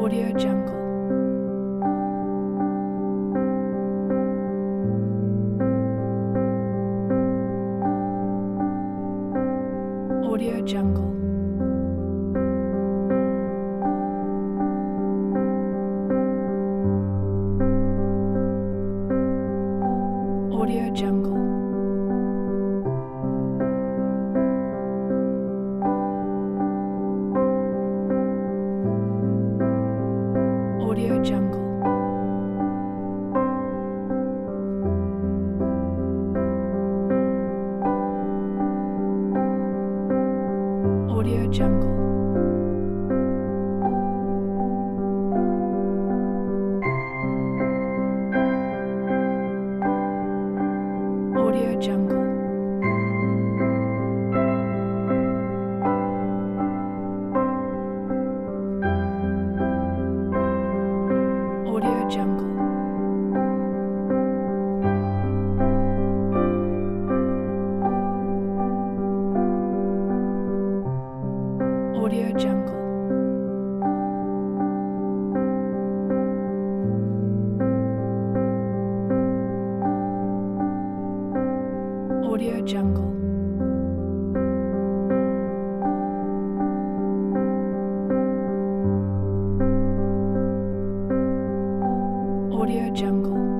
Audio Jungle. Audio Jungle. Audio Jungle. Audio Jungle. Audio Jungle. Audio Jungle. Audio Jungle. Audio Jungle. Audio Jungle. Audio Jungle.